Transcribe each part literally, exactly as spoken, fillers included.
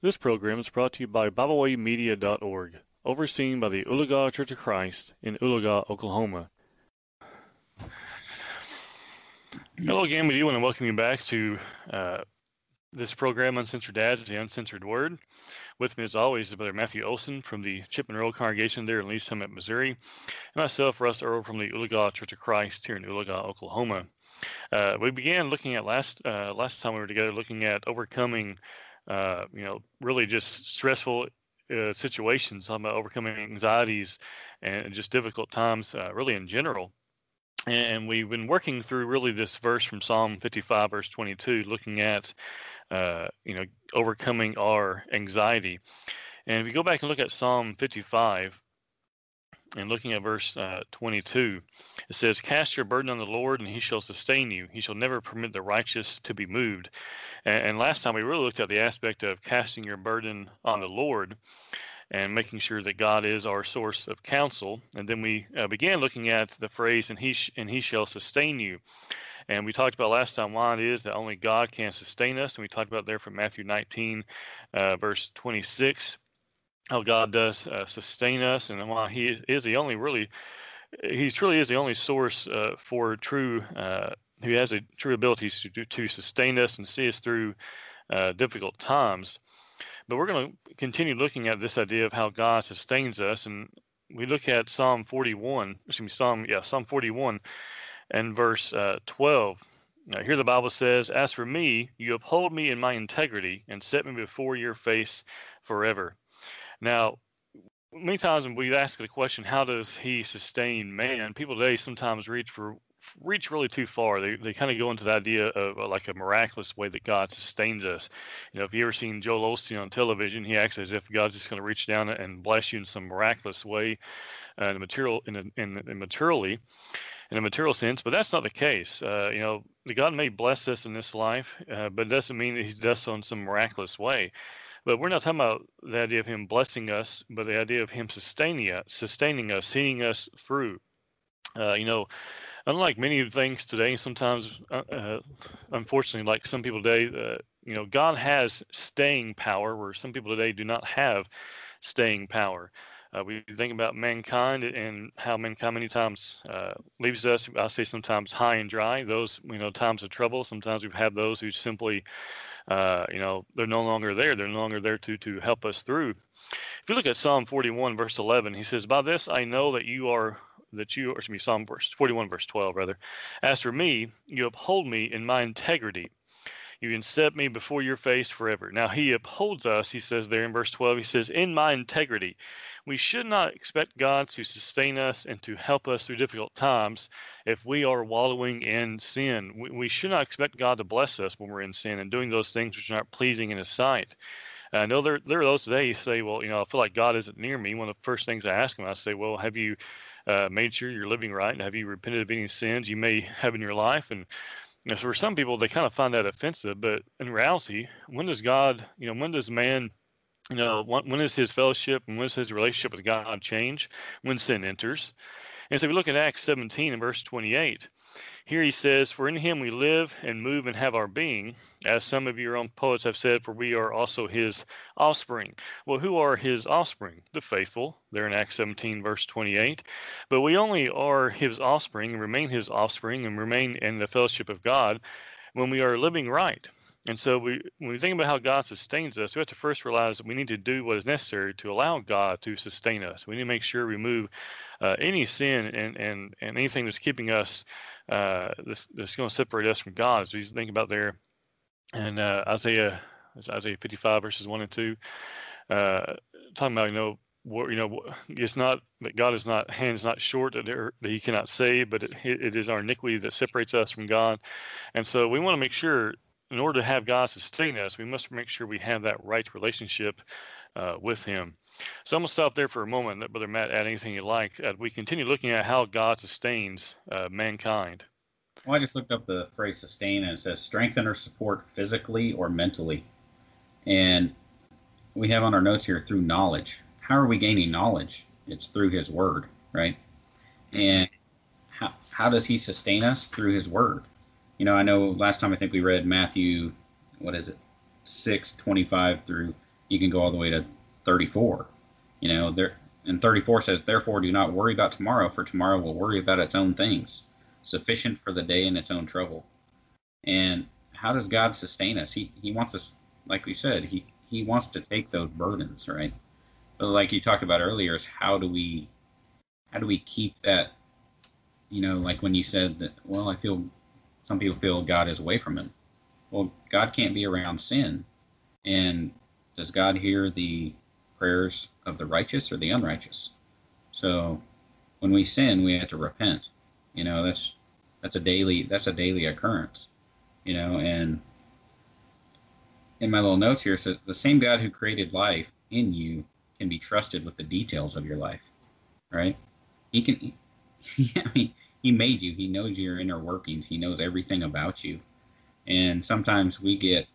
This program is brought to you by Bible Way Media dot org, overseen by the Oologah Church of Christ in Oologah, Oklahoma. Hello again, we do want to welcome you back to uh, this program, Uncensored Dads, the Uncensored Word. With me, as always, is Brother Matthew Olson from the Chipman Road congregation there in Lee Summit, Missouri, and myself, Russ Earl, from the Oologah Church of Christ here in Oologah, Oklahoma. Uh, we began looking at last uh, last time we were together, looking at overcoming, uh, you know, really just stressful uh, situations, talking about overcoming anxieties and just difficult times, uh, really in general. And we've been working through really this verse from Psalm fifty-five, verse twenty-two, looking at, uh, you know, overcoming our anxiety. And if you go back and look at Psalm fifty-five and looking at verse uh, twenty-two, it says, "Cast your burden on the Lord, and he shall sustain you. He shall never permit the righteous to be moved." And, and last time we really looked at the aspect of casting your burden on the Lord and making sure that God is our source of counsel. And then we uh, began looking at the phrase, and he, sh- and he shall sustain you. And we talked about last time why it is that only God can sustain us. And we talked about there from Matthew nineteen, uh, verse twenty-six, how God does uh, sustain us, and why he is the only really, he truly is the only source uh, for true, uh, who has a true ability to, to sustain us and see us through uh, difficult times. But we're going to continue looking at this idea of how God sustains us, and we look at Psalm forty-one, excuse me, Psalm, yeah, Psalm forty-one and verse uh, twelve. Now, here the Bible says, "As for me, you uphold me in my integrity and set me before your face forever." Now, many times when we ask the question, how does he sustain man? People today sometimes reach for reach really too far. They they kind of go into the idea of uh, like a miraculous way that God sustains us. You know, if you ever seen Joel Osteen on television, he acts as if God's just going to reach down and bless you in some miraculous way, uh, in a material in a, in, in materially in a material sense. But that's not the case. Uh, you know, God may bless us in this life, uh, but it doesn't mean that He does so in some miraculous way. But we're not talking about the idea of Him blessing us, but the idea of Him sustaining us, sustaining us, seeing us through. Uh, you know, unlike many things today, sometimes, uh, uh, unfortunately, like some people today, uh, you know, God has staying power where some people today do not have staying power. Uh, we think about mankind and how mankind many times uh, leaves us, I say sometimes high and dry. Those, you know, times of trouble, sometimes we've had those who simply, uh, you know, they're no longer there. They're no longer there to, to help us through. If you look at Psalm forty-one, verse eleven, he says, "By this I know that you are that you, or excuse me, Psalm verse forty-one, verse twelve, rather. As for me, you uphold me in my integrity. You can set me before your face forever." Now, he upholds us, he says there in verse twelve, he says, in my integrity. We should not expect God to sustain us and to help us through difficult times if we are wallowing in sin. We, we should not expect God to bless us when we're in sin and doing those things which are not pleasing in His sight. I know there, there are those today who say, well, you know, I feel like God isn't near me. One of the first things I ask them, I say, well, have you uh, made sure you're living right? And have you repented of any sins you may have in your life? And you know, for some people, they kind of find that offensive. But in reality, when does God, you know, when does man, you know, when, when is his fellowship and when is his relationship with God change? When sin enters. And so we look at Acts seventeen and verse twenty-eight. Here he says, "For in him we live and move and have our being, as some of your own poets have said, for we are also his offspring." Well, who are his offspring? The faithful, there in Acts seventeen, verse twenty-eight. But we only are his offspring and remain his offspring and remain in the fellowship of God when we are living right. And so we, when we think about how God sustains us, we have to first realize that we need to do what is necessary to allow God to sustain us. We need to make sure we remove uh, any sin and, and, and anything that's keeping us, uh, this, that's going to separate us from God. As we think about there in uh, Isaiah, Isaiah fifty-five, verses one and two, uh, talking about, you know, what, you know, it's not that God is not, hand is not short that, there, that He cannot save, but it, it is our iniquity that separates us from God. And so we want to make sure, in order to have God sustain us, we must make sure we have that right relationship uh, with Him. So I'm going to stop there for a moment. Let Brother Matt add anything you like. Uh, we continue looking at how God sustains uh, mankind. Well, I just looked up the phrase sustain, and it says strengthen or support physically or mentally. And we have on our notes here through knowledge. How are we gaining knowledge? It's through His Word, right? And how, how does He sustain us? Through His Word. You know, I know last time I think we read Matthew, what is it, six twenty-five through you can go all the way to thirty-four. You know, there and thirty-four says, "Therefore, do not worry about tomorrow, for tomorrow will worry about its own things. Sufficient for the day in its own trouble." And how does God sustain us? He He wants us, like we said, He He wants to take those burdens, right? But like you talked about earlier, is how do we how do we keep that? You know, like when you said that. Well, I feel some people feel God is away from him. Well, God can't be around sin. And does God hear the prayers of the righteous or the unrighteous? So when we sin, we have to repent. You know, that's that's a daily that's a daily occurrence. You know, and in my little notes here it says the same God who created life in you can be trusted with the details of your life, right? He can. He, I mean, he made you. He knows your inner workings. He knows everything about you. And sometimes we get,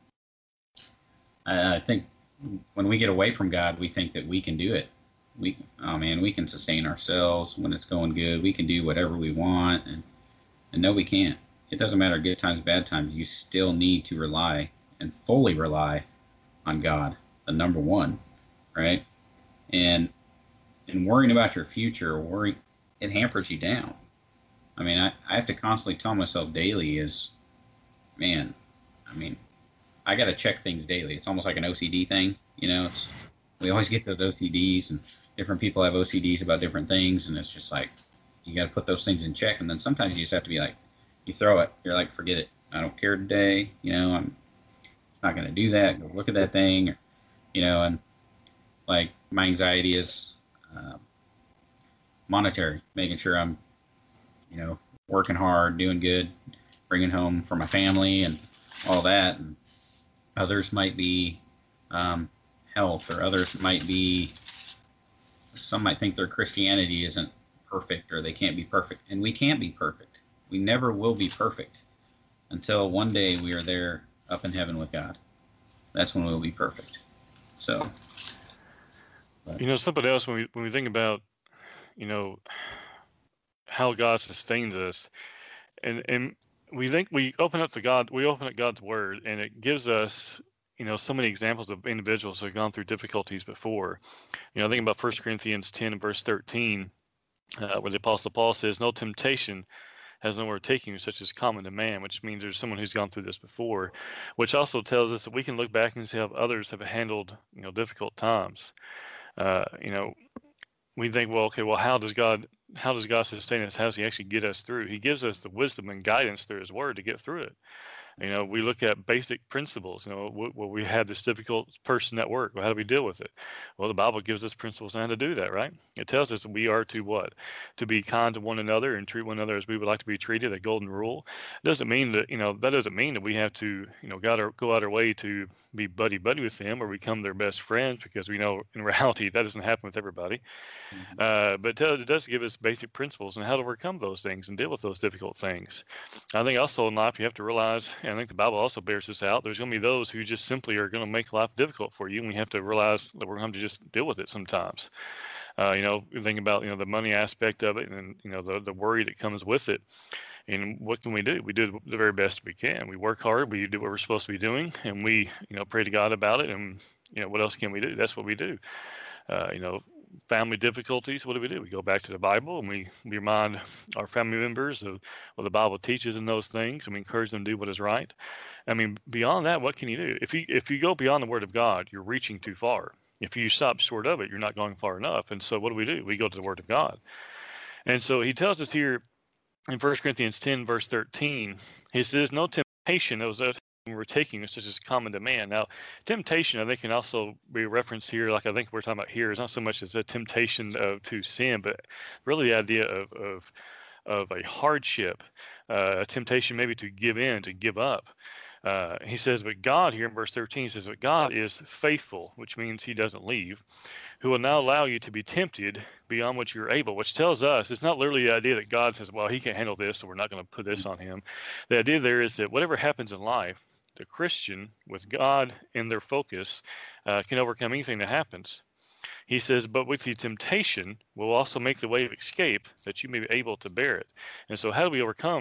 I think, when we get away from God, we think that we can do it. We, oh man, we can sustain ourselves when it's going good. We can do whatever we want, and and no, we can't. It doesn't matter good times, bad times. You still need to rely and fully rely on God, the number one, right? And and worrying about your future, worry, it hampers you down. I mean, I, I have to constantly tell myself daily is, man, I mean, I got to check things daily. It's almost like an O C D thing, you know. It's we always get those O C Ds, and different people have O C Ds about different things, and it's just like you got to put those things in check. And then sometimes you just have to be like, you throw it. You're like, forget it. I don't care today. You know, I'm not going to do that. Go look at that thing, or, you know. And like my anxiety is uh, monetary, making sure I'm, you know, working hard, doing good, bringing home for my family, and all that. And others might be um, health, or others might be, some might think their Christianity isn't perfect, or they can't be perfect. And we can't be perfect. We never will be perfect until one day we are there up in heaven with God. That's when we'll be perfect. So, but. You know, something else when we when we think about, you know, how God sustains us, and and we think we open up to God, we open up God's word, and it gives us, you know, so many examples of individuals who have gone through difficulties before. You know, think about First Corinthians ten and verse thirteen, uh, where the Apostle Paul says, "No temptation has nowhere taking you such as common to man," which means there's someone who's gone through this before, which also tells us that we can look back and see how others have handled, you know, difficult times. Uh, you know, we think, well, okay, well, how does God, how does God sustain us? How does He actually get us through? He gives us the wisdom and guidance through His Word to get through it. You know, we look at basic principles. You know, well, we had this difficult person at work. Well, how do we deal with it? Well, the Bible gives us principles on how to do that, right? It tells us that we are to what? To be kind to one another and treat one another as we would like to be treated, a golden rule. It doesn't mean that, you know, that doesn't mean that we have to, you know, got our, go out our way to be buddy buddy with them or become their best friends, because we know in reality that doesn't happen with everybody. Mm-hmm. Uh, but it does give us basic principles on how to overcome those things and deal with those difficult things. I think also in life you have to realize, and I think the Bible also bears this out, there's going to be those who just simply are going to make life difficult for you, and we have to realize that we're going to just deal with it sometimes. Uh, you know, think about, you know, the money aspect of it, and, you know, the, the worry that comes with it. And what can we do? We do the very best we can. We work hard. We do what we're supposed to be doing, and we, you know, pray to God about it. And, you know, what else can we do? That's what we do. Uh, you know, family difficulties, what do we do? We go back to the Bible, and we, we remind our family members of what the Bible teaches in those things, and we encourage them to do what is right. I mean, beyond that, what can you do? If you if you go beyond the Word of God, you're reaching too far. If you stop short of it, you're not going far enough. And so what do we do? We go to the Word of God. And so he tells us here in First Corinthians ten, verse thirteen, he says, "No temptation that was that we're taking such as common to man." Now, temptation, I think, can also be referenced here, like I think we're talking about here, is not so much as a temptation of, to sin, but really the idea of of, of a hardship, uh, a temptation maybe to give in, to give up. Uh, he says, but God, here in verse thirteen, says, but God is faithful, which means He doesn't leave, who will not allow you to be tempted beyond what you're able, which tells us it's not literally the idea that God says, well, He can't handle this, so we're not going to put this on Him. The idea there is that whatever happens in life, the Christian, with God in their focus, uh, can overcome anything that happens. He says, but with the temptation will also make the way of escape that you may be able to bear it. And so how do we overcome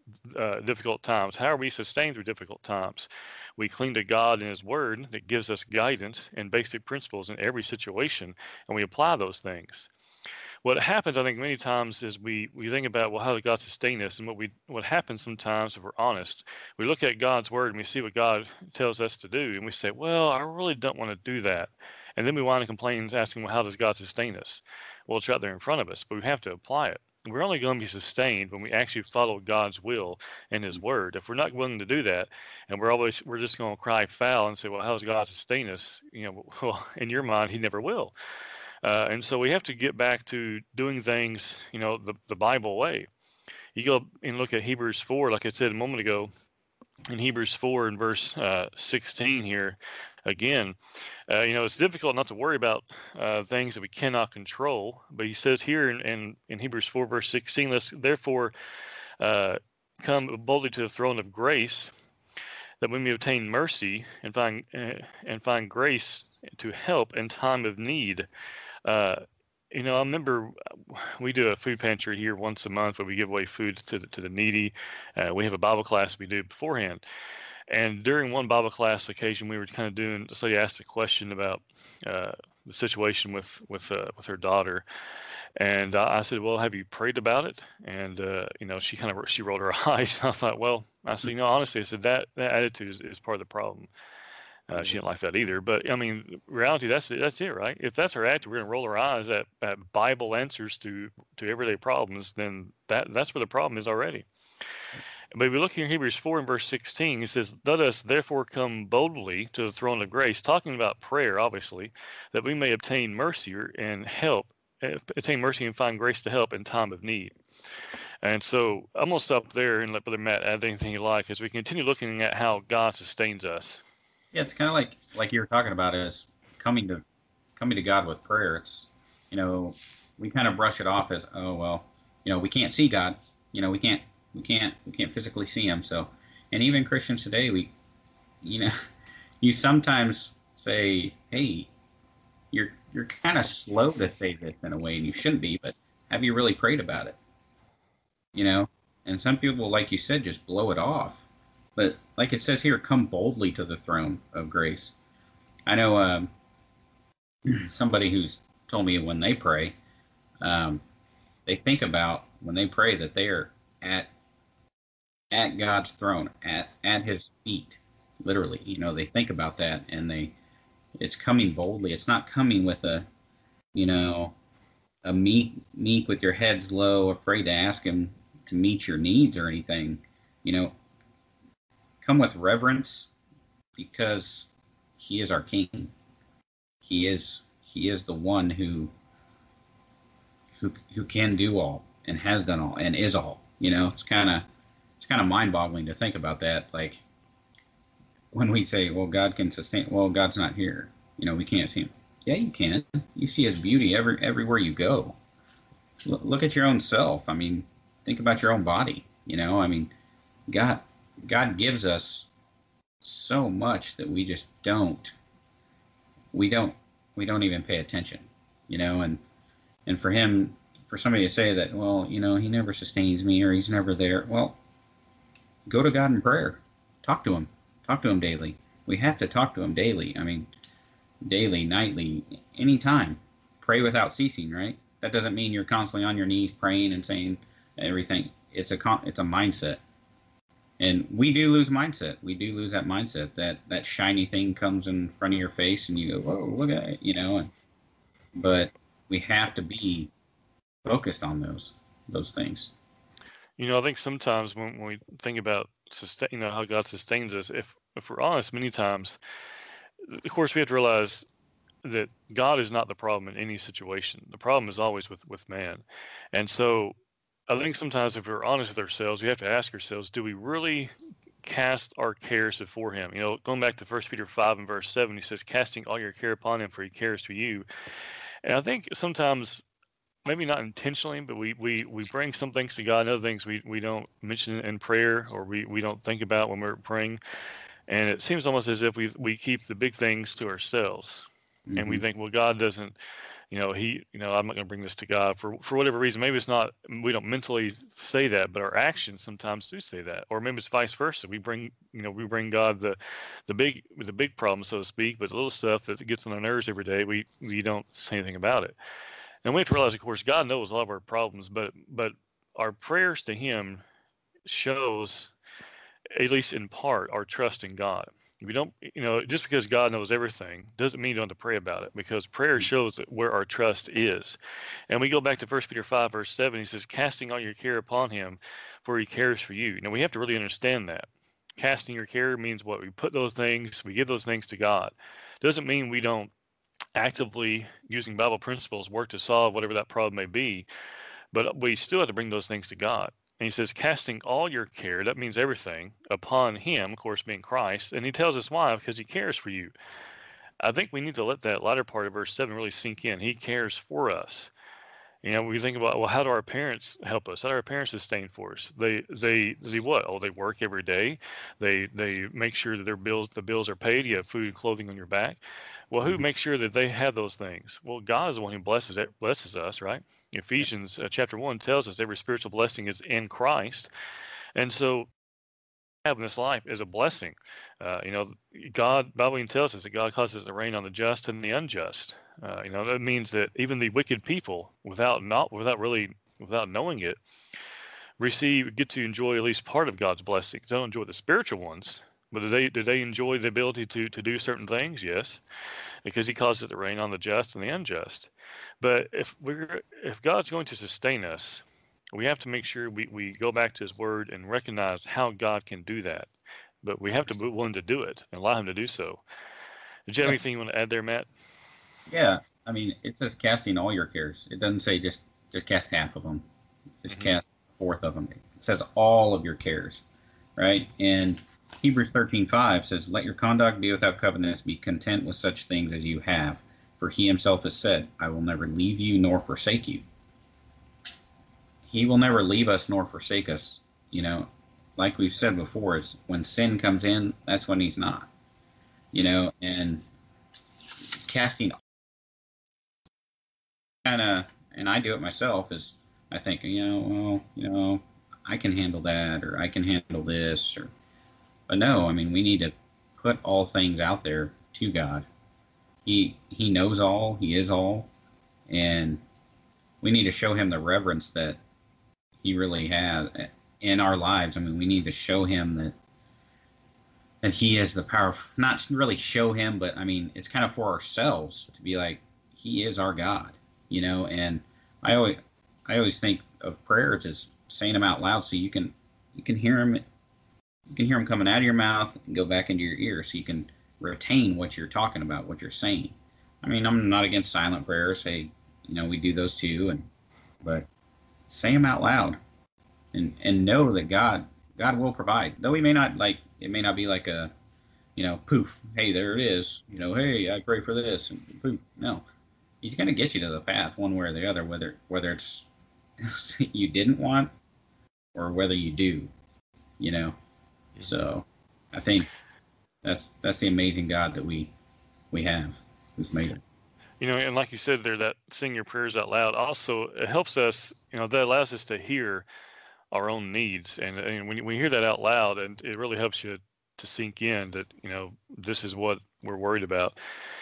uh, difficult times? How are we sustained through difficult times? We cling to God and His Word that gives us guidance and basic principles in every situation, and we apply those things. What happens, I think, many times is we we think about, well, how does God sustain us? And what we what happens sometimes, if we're honest, we look at God's Word and we see what God tells us to do, and we say, well, I really don't want to do that. And then we want to complain, asking, well, how does God sustain us? Well, it's right there in front of us, but we have to apply it. We're only going to be sustained when we actually follow God's will and His Word. If we're not willing to do that, and we're always we're just going to cry foul and say, well, how does God sustain us? You know, well, in your mind, He never will. Uh, and so we have to get back to doing things, you know, the, the Bible way. You go and look at Hebrews four, like I said a moment ago, in Hebrews four and verse uh, sixteen here, again, uh, you know, it's difficult not to worry about uh, things that we cannot control. But he says here in, in, in Hebrews four, verse sixteen, let's therefore uh, come boldly to the throne of grace, that we may obtain mercy and find uh, and find grace to help in time of need. Uh, you know, I remember we do a food pantry here once a month where we give away food to the, to the needy. Uh, we have a Bible class we do beforehand. And during one Bible class occasion, we were kind of doing, somebody asked a question about uh, the situation with with uh, with her daughter, and uh, I said, "Well, have you prayed about it?" And uh, you know, she kind of she rolled her eyes. I thought, "Well," I said, "You know, honestly," I said that that attitude is, is part of the problem. Uh, she didn't like that either. But I mean, reality, that's it, that's it, right? If that's her attitude, we're gonna roll our eyes at, at Bible answers to to everyday problems. Then that that's where the problem is already. But if we look here in Hebrews four and verse sixteen, it says, "Let us therefore come boldly to the throne of grace," talking about prayer, obviously, "that we may obtain mercy and help, uh, attain mercy and find grace to help in time of need." And so I'm going to stop there and let Brother Matt add anything you like as we continue looking at how God sustains us. Yeah, it's kind of like like you were talking about is coming to coming to God with prayer. It's, you know, we kind of brush it off as, oh well, you know, we can't see God. You know, we can't we can't we can't physically see Him. So, and even Christians today, we, you know, you sometimes say, hey, you're you're kind of slow to say this in a way, and you shouldn't be, but have you really prayed about it? You know, and some people, like you said, just blow it off. But like it says here, come boldly to the throne of grace. I know um, somebody who's told me when they pray, um, they think about when they pray that they are at at God's throne, at at His feet, literally. You know, they think about that, and they it's coming boldly. It's not coming with a, you know, a meek meek with your heads low, afraid to ask Him to meet your needs or anything. You know, come with reverence because He is our King. He is He is the one who who who can do all and has done all and is all. You know, it's kind of it's kind of mind-boggling to think about that. Like when we say, "Well, God can sustain," well, God's not here. You know, we can't see Him. Yeah, you can. You see His beauty every everywhere you go. L- look at your own self. I mean, think about your own body. You know, I mean, God God gives us so much that we just don't we don't we don't even pay attention. You know, and and for Him, for somebody to say that, well, you know, He never sustains me or He's never there. Well, go to God in prayer. Talk to Him. Talk to Him daily. We have to talk to Him daily. I mean, daily, nightly, anytime. Pray without ceasing, right? That doesn't mean you're constantly on your knees praying and saying everything. It's a con- it's a mindset. And we do lose mindset. We do lose that mindset. That that shiny thing comes in front of your face and you go, "Whoa, look at it," you know. And, but we have to be focused on those those things. You know, I think sometimes when, when we think about sustain, you know, how God sustains us, if if we're honest, many times, of course, we have to realize that God is not the problem in any situation. The problem is always with with man, and so I think sometimes if we're honest with ourselves, we have to ask ourselves, do we really cast our cares before Him? You know, going back to First Peter five and verse seven, he says, "Casting all your care upon Him, for He cares for you." And I think sometimes, maybe not intentionally, but we we we bring some things to God, and other things we we don't mention in prayer, or we we don't think about when we're praying. And it seems almost as if we we keep the big things to ourselves, and we Mm-hmm. think, well, God doesn't you know, he, you know, I'm not going to bring this to God for for whatever reason. Maybe it's not, we don't mentally say that, but our actions sometimes do say that, or maybe it's vice versa. We bring, you know, we bring God the the big the big problem, so to speak, but the little stuff that gets on our nerves every day, we we don't say anything about it. And we have to realize, of course, God knows all of our problems, but but our prayers to Him shows, at least in part, our trust in God. We don't, you know, just because God knows everything doesn't mean you don't have to pray about it, because prayer shows where our trust is. And we go back to First Peter five, verse seven. He says, casting all your care upon Him, for He cares for you. Now, we have to really understand that. Casting your care means what? We put those things, we give those things to God. Doesn't mean we don't actively, using Bible principles, work to solve whatever that problem may be, but we still have to bring those things to God. And he says, casting all your care, that means everything, upon Him, of course, being Christ. And he tells us why, because He cares for you. I think we need to let that latter part of verse seven really sink in. He cares for us. You know, we think about, well, how do our parents help us? How do our parents sustain for us? They, they, they what? Oh, they work every day. They, they make sure that their bills, the bills are paid. You have food and clothing on your back. Well, who Mhm. makes sure that they have those things? Well, God is the one who blesses it, blesses us, right? Ephesians uh, chapter one tells us every spiritual blessing is in Christ, and so have in this life is a blessing. Uh, you know, God, Bible even tells us that God causes it to rain on the just and the unjust. Uh, you know, that means that even the wicked people, without not without really without knowing it, receive get to enjoy at least part of God's blessings. They don't enjoy the spiritual ones, but do they do they enjoy the ability to to do certain things? Yes, because He causes it to rain on the just and the unjust. But if we're if God's going to sustain us, we have to make sure we, we go back to His Word and recognize how God can do that. But we have to be willing to do it and allow Him to do so. Did you have Yeah, anything you want to add there, Matt? yeah. I mean, it says casting all your cares. It doesn't say just just cast half of them, just Hmm. cast a fourth of them. It says all of your cares, right? And Hebrews thirteen five says, "Let your conduct be without covetousness. Be content with such things as you have, for He Himself has said, I will never leave you nor forsake you." He will never leave us nor forsake us. You know, like we've said before, it's when sin comes in, that's when He's not. You know, and casting kind of, and I do it myself, is I think, you know, well, you know, I can handle that, or I can handle this, or, but no, I mean, we need to put all things out there to God. He He knows all, He is all, and we need to show Him the reverence that He really has in our lives. I mean, we need to show Him that that He is the power. Not really show Him, but I mean, it's kind of for ourselves to be like, He is our God, you know. And I always, I always think of prayers as saying them out loud, so you can, you can hear them, you can hear them coming out of your mouth and go back into your ear, so you can retain what you're talking about, what you're saying. I mean, I'm not against silent prayers. Hey, you know, we do those too, and but say them out loud, and and know that God, God will provide. Though He may not like, it may not be like a, you know, poof, hey, there it is. You know, hey, I pray for this, and poof. No, He's going to get you to the path one way or the other, whether whether it's you didn't want or whether you do. You know, Hmm. so I think that's that's the amazing God that we we have, who's made it. You know, and like you said there, that sing your prayers out loud also, it helps us. You know, that allows us to hear our own needs, and, and when you, when you hear that out loud, and it really helps you to sink in that, you know, this is what we're worried about.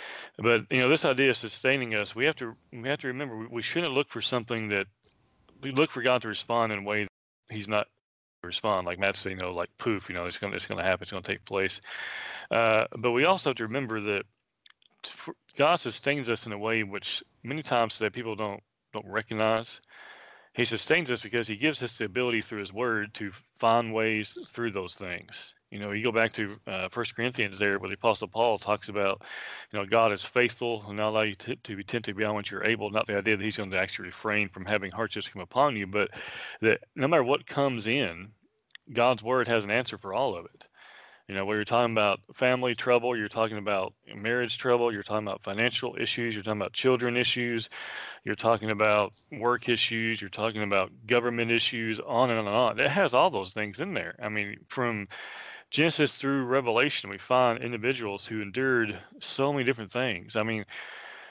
But you know, this idea of sustaining us, we have to we have to remember we, we shouldn't look for something that we look for God to respond in a way that He's not to respond. Like Matt said, you know, like poof, you know, it's gonna it's gonna happen, it's gonna take place. Uh, but we also have to remember that for, God sustains us in a way in which many times that people don't don't recognize. He sustains us because He gives us the ability through His Word to find ways through those things. You know, you go back to uh, First Corinthians there, where the Apostle Paul talks about, you know, God is faithful and not allow you to, to be tempted beyond what you're able. Not the idea that He's going to actually refrain from having hardships come upon you, but that no matter what comes in, God's Word has an answer for all of it. You know, where you're talking about family trouble, you're talking about marriage trouble, you're talking about financial issues, you're talking about children issues, you're talking about work issues, you're talking about government issues, on and on and on. It has all those things in there. I mean, from Genesis through Revelation, we find individuals who endured so many different things. I mean,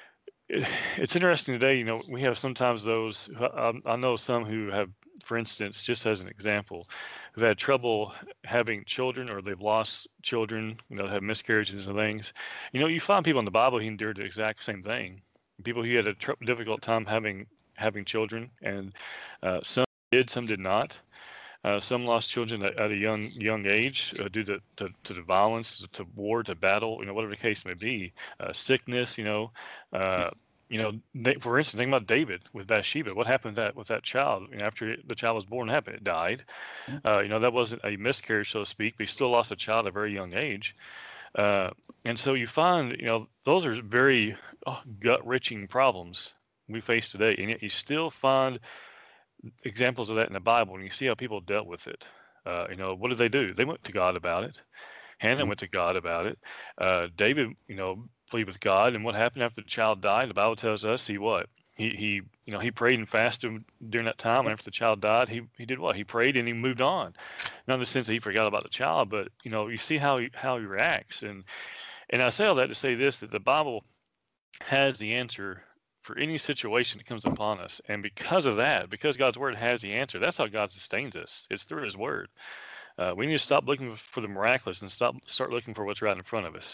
it, it's interesting today. You know, we have sometimes those. I, I know some who have, for instance, just as an example, who've had trouble having children, or they've lost children. You know, have miscarriages and things. You know, you find people in the Bible who endured the exact same thing. People who had a tr- difficult time having having children, and uh, some did, some did not. Uh, some lost children at, at a young young age uh, due to, to, to the violence, to, to war, to battle, you know, whatever the case may be, uh, sickness, you know, uh, you know. They, for instance, think about David with Bathsheba. What happened to that with that child? You know, after the child was born, what happened? It died. Uh, you know, that wasn't a miscarriage, so to speak, but he still lost a child at a very young age. Uh, and so you find, you know, those are very oh, gut-wrenching problems we face today, and yet you still find examples of that in the Bible, and you see how people dealt with it. Uh, you know, what did they do? They went to God about it. Hannah went to God about it. Uh, David, you know, pleaded with God, and what happened after the child died? The Bible tells us he what? He he, you know, he prayed and fasted during that time, and after the child died, he he did what? He prayed and he moved on. Not in the sense that he forgot about the child, but you know, you see how he how he reacts, and and I say all that to say this: that the Bible has the answer for any situation that comes upon us. And because of that, because God's word has the answer, that's how God sustains us. It's through his word. Uh, we need to stop looking for the miraculous and stop start looking for what's right in front of us.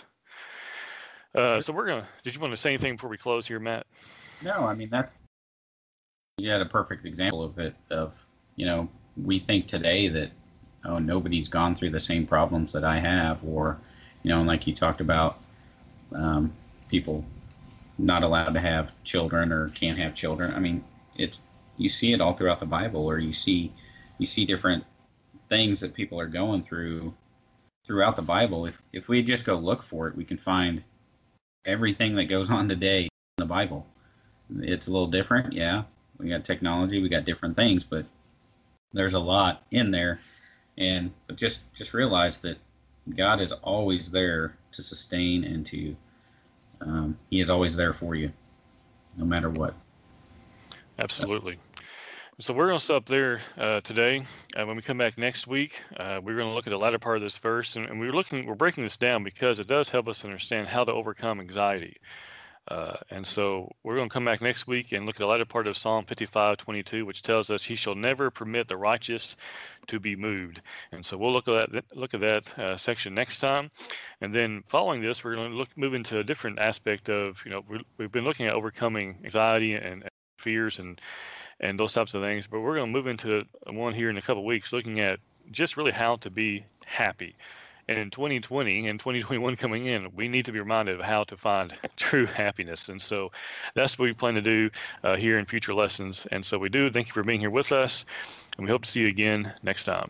Uh, so we're going to, did you want to say anything before we close here, Matt? No, I mean, that's, you had a perfect example of it, of, you know, we think today that, oh, nobody's gone through the same problems that I have, or, you know, like you talked about, um, people not allowed to have children or can't have children. I mean, it's, you see it all throughout the Bible, or you see, you see different things that people are going through throughout the Bible. If, if we just go look for it, we can find everything that goes on today in the Bible. It's a little different. Yeah. We got technology, we got different things, but there's a lot in there. And but just, just realize that God is always there to sustain and to, um, he is always there for you, no matter what. Absolutely. So we're going to stop there uh, today. Uh, when we come back next week, uh, we're going to look at the latter part of this verse, and, and we're looking, we're breaking this down because it does help us understand how to overcome anxiety. Uh, and so we're going to come back next week and look at the latter part of Psalm fifty-five twenty-two, which tells us he shall never permit the righteous to be moved. And so we'll look at that, look at that uh, section next time. And then following this, we're going to look, move into a different aspect of, you know, we, we've been looking at overcoming anxiety and, and fears and and those types of things. But we're going to move into one here in a couple of weeks, looking at just really how to be happy. And in twenty twenty and twenty twenty-one coming in, we need to be reminded of how to find true happiness. And so that's what we plan to do uh, here in future lessons. And so we do thank you for being here with us, and we hope to see you again next time.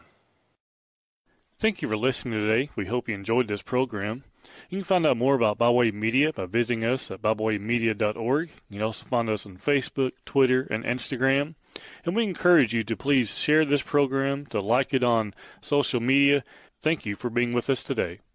Thank you for listening today. We hope you enjoyed this program. You can find out more about Byway Media by visiting us at byway media dot org. You can also find us on Facebook, Twitter, and Instagram. And we encourage you to please share this program, to like it on social media. Thank you for being with us today.